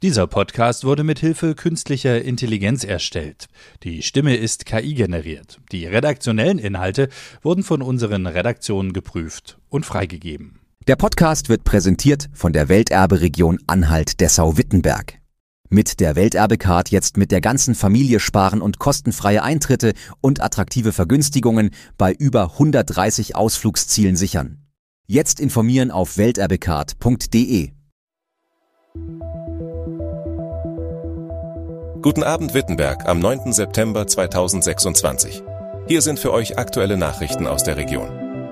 Dieser Podcast wurde mit Hilfe künstlicher Intelligenz erstellt. Die Stimme ist KI-generiert. Die redaktionellen Inhalte wurden von unseren Redaktionen geprüft und freigegeben. Der Podcast wird präsentiert von der Welterbe-Region Anhalt-Dessau-Wittenberg. Mit der Welterbe-Card jetzt mit der ganzen Familie sparen und kostenfreie Eintritte und attraktive Vergünstigungen bei über 130 Ausflugszielen sichern. Jetzt informieren auf welterbecard.de. Guten Abend Wittenberg am 9. September 2026. Hier sind für euch aktuelle Nachrichten aus der Region.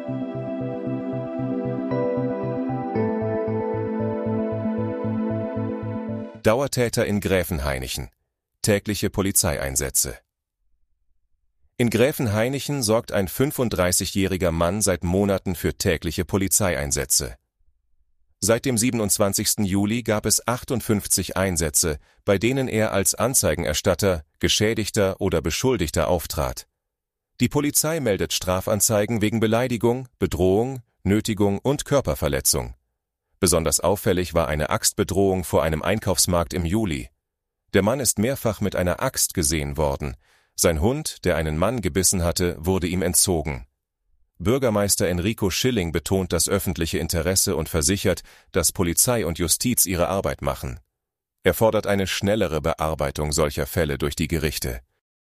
Dauertäter in Gräfenhainichen. Tägliche Polizeieinsätze. In Gräfenhainichen sorgt ein 35-jähriger Mann seit Monaten für tägliche Polizeieinsätze. Seit dem 27. Juli gab es 58 Einsätze, bei denen er als Anzeigenerstatter, Geschädigter oder Beschuldigter auftrat. Die Polizei meldet Strafanzeigen wegen Beleidigung, Bedrohung, Nötigung und Körperverletzung. Besonders auffällig war eine Axtbedrohung vor einem Einkaufsmarkt im Juli. Der Mann ist mehrfach mit einer Axt gesehen worden. Sein Hund, der einen Mann gebissen hatte, wurde ihm entzogen. Bürgermeister Enrico Schilling betont das öffentliche Interesse und versichert, dass Polizei und Justiz ihre Arbeit machen. Er fordert eine schnellere Bearbeitung solcher Fälle durch die Gerichte.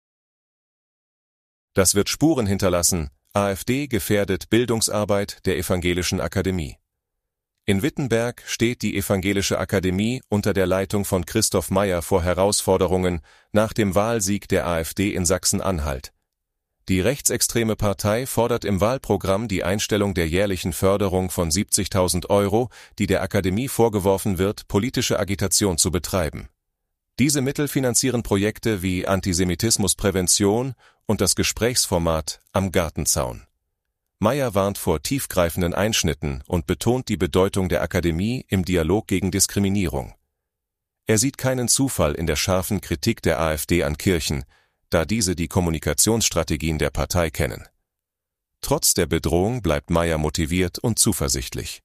Das wird Spuren hinterlassen. AfD gefährdet Bildungsarbeit der Evangelischen Akademie. In Wittenberg steht die Evangelische Akademie unter der Leitung von Christoph Meyer vor Herausforderungen nach dem Wahlsieg der AfD in Sachsen-Anhalt. Die rechtsextreme Partei fordert im Wahlprogramm die Einstellung der jährlichen Förderung von 70.000 €, die der Akademie vorgeworfen wird, politische Agitation zu betreiben. Diese Mittel finanzieren Projekte wie Antisemitismusprävention und das Gesprächsformat Am Gartenzaun. Meyer warnt vor tiefgreifenden Einschnitten und betont die Bedeutung der Akademie im Dialog gegen Diskriminierung. Er sieht keinen Zufall in der scharfen Kritik der AfD an Kirchen, da diese die Kommunikationsstrategien der Partei kennen. Trotz der Bedrohung bleibt Meyer motiviert und zuversichtlich.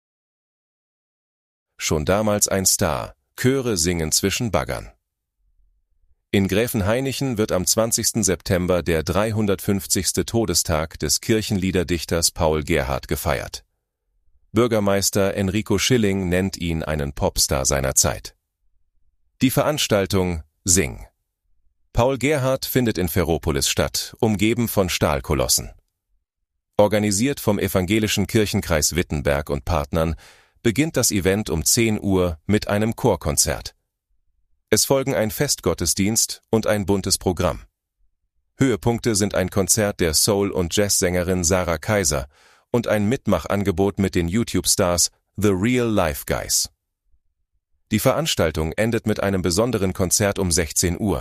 Schon damals ein Star, Chöre singen zwischen Baggern. In Gräfenhainichen wird am 20. September der 350. Todestag des Kirchenliederdichters Paul Gerhardt gefeiert. Bürgermeister Enrico Schilling nennt ihn einen Popstar seiner Zeit. Die Veranstaltung Sing. Paul Gerhardt findet in Ferropolis statt, umgeben von Stahlkolossen. Organisiert vom Evangelischen Kirchenkreis Wittenberg und Partnern, beginnt das Event um 10 Uhr mit einem Chorkonzert. Es folgen ein Festgottesdienst und ein buntes Programm. Höhepunkte sind ein Konzert der Soul- und Jazzsängerin Sarah Kaiser und ein Mitmachangebot mit den YouTube-Stars The Real Life Guys. Die Veranstaltung endet mit einem besonderen Konzert um 16 Uhr.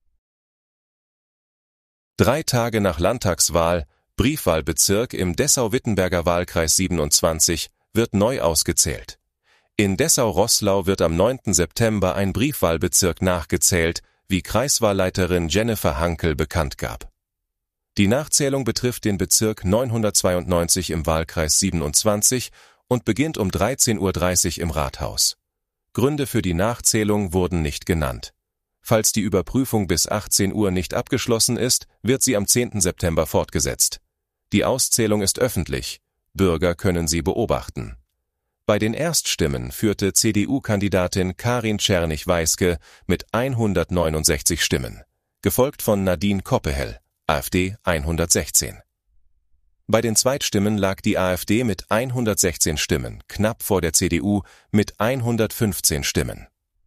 3 Tage nach Landtagswahl, Briefwahlbezirk im Dessau-Wittenberger Wahlkreis 27, wird neu ausgezählt. In Dessau-Roßlau wird am 9. September ein Briefwahlbezirk nachgezählt, wie Kreiswahlleiterin Jennifer Hankel bekannt gab. Die Nachzählung betrifft den Bezirk 992 im Wahlkreis 27 und beginnt um 13:30 Uhr im Rathaus. Gründe für die Nachzählung wurden nicht genannt. Falls die Überprüfung bis 18 Uhr nicht abgeschlossen ist, wird sie am 10. September fortgesetzt. Die Auszählung ist öffentlich. Bürger können sie beobachten. Bei den Erststimmen führte CDU-Kandidatin Karin Czernych-Weiske mit 169 Stimmen, gefolgt von Nadine Koppehell, AfD 116. Bei den Zweitstimmen lag die AfD mit 116 Stimmen, knapp vor der CDU mit 115 Stimmen.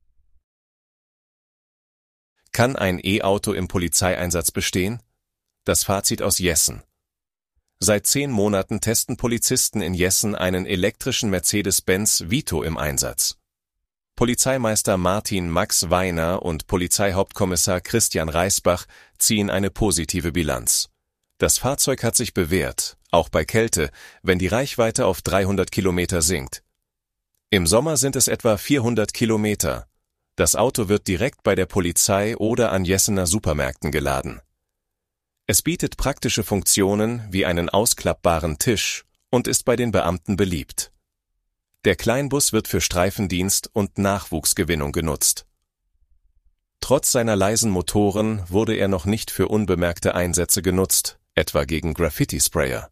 Kann ein E-Auto im Polizeieinsatz bestehen? Das Fazit aus Jessen. Seit 10 Monaten testen Polizisten in Jessen einen elektrischen Mercedes-Benz Vito im Einsatz. Polizeimeister Martin Max Weiner und Polizeihauptkommissar Christian Reisbach ziehen eine positive Bilanz. Das Fahrzeug hat sich bewährt, auch bei Kälte, wenn die Reichweite auf 300 Kilometer sinkt. Im Sommer sind es etwa 400 Kilometer. Das Auto wird direkt bei der Polizei oder an Jessener Supermärkten geladen. Es bietet praktische Funktionen wie einen ausklappbaren Tisch und ist bei den Beamten beliebt. Der Kleinbus wird für Streifendienst und Nachwuchsgewinnung genutzt. Trotz seiner leisen Motoren wurde er noch nicht für unbemerkte Einsätze genutzt, etwa gegen Graffiti-Sprayer.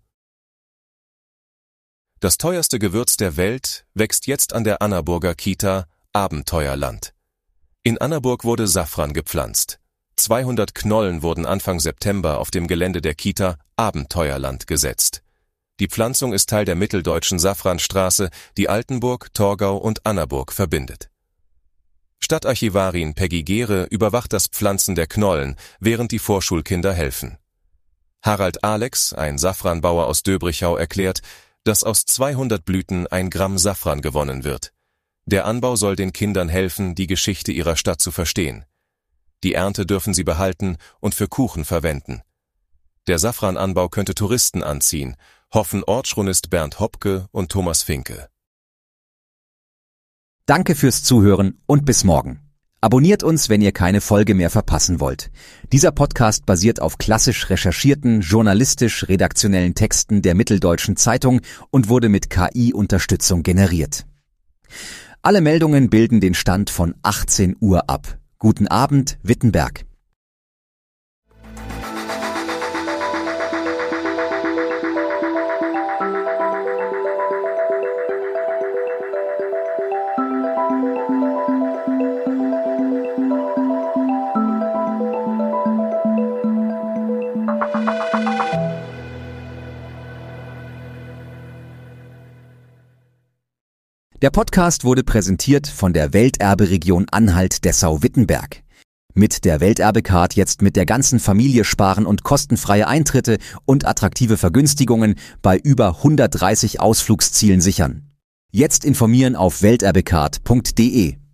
Das teuerste Gewürz der Welt wächst jetzt an der Annaburger Kita Abenteuerland. In Annaburg wurde Safran gepflanzt. 200 Knollen wurden Anfang September auf dem Gelände der Kita Abenteuerland gesetzt. Die Pflanzung ist Teil der mitteldeutschen Safranstraße, die Altenburg, Torgau und Annaburg verbindet. Stadtarchivarin Peggy Gehre überwacht das Pflanzen der Knollen, während die Vorschulkinder helfen. Harald Alex, ein Safranbauer aus Döbrichau, erklärt, dass aus 200 Blüten 1 Gramm Safran gewonnen wird. Der Anbau soll den Kindern helfen, die Geschichte ihrer Stadt zu verstehen. Die Ernte dürfen sie behalten und für Kuchen verwenden. Der Safrananbau könnte Touristen anziehen, hoffen Ortschronist Bernd Hopke und Thomas Finke. Danke fürs Zuhören und bis morgen. Abonniert uns, wenn ihr keine Folge mehr verpassen wollt. Dieser Podcast basiert auf klassisch recherchierten, journalistisch-redaktionellen Texten der Mitteldeutschen Zeitung und wurde mit KI-Unterstützung generiert. Alle Meldungen bilden den Stand von 18 Uhr ab. Guten Abend, Wittenberg. Der Podcast wurde präsentiert von der Welterberegion Anhalt-Dessau-Wittenberg. Mit der Welterbecard jetzt mit der ganzen Familie sparen und kostenfreie Eintritte und attraktive Vergünstigungen bei über 130 Ausflugszielen sichern. Jetzt informieren auf welterbecard.de.